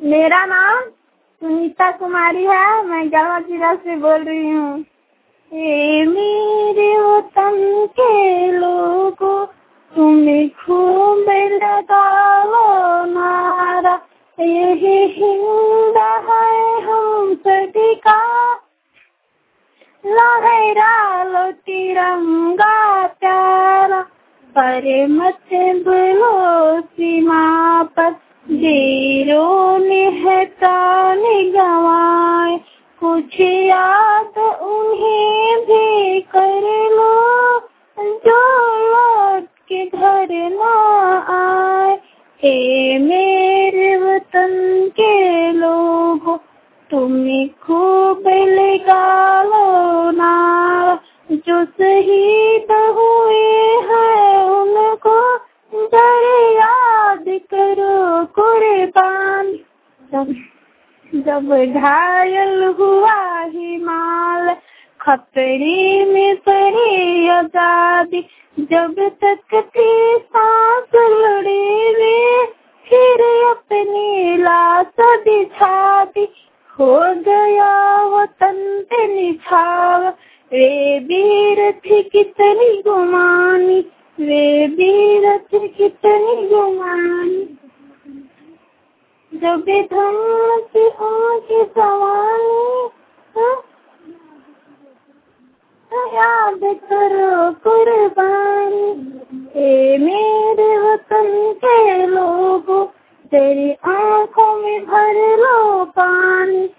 मेरा नाम सुनीता कुमारी है। मैं गढ़वा जिला से बोल रही हूँ। ए मेरे वतन के लोगों, तुम्हें खूब लगाओ नारा, यही हिंद है हम सभी का, लहरा लो तिरंगा प्यारा, पर मत भूलो सीमा पर वीरों ने है प्राण गंवाए, कुछ याद उन्हें भी कर लो जो लौट के घर न आए। हे मेरे वतन के लोगों, तुम्हें खूब लगा लो नारा, जो शहीद हुए हैं उनको जरा याद करो कुर्बान। जब घायल हुआ हिमालय, खतरे में पड़ी आजादी, जब तक थी सांस लड़े वे, फिर अपनी लाश बिछा दी, हो गया वतन पे निछावर। वे वीर थी कितनी गुमानी, वे वीर थी कितनी गुमानी, जब धम्म की उनकी सवानी, याद करो कुर्बानी। ए मेरे वतन के लोगों, तेरी आंखों में भर लो पानी,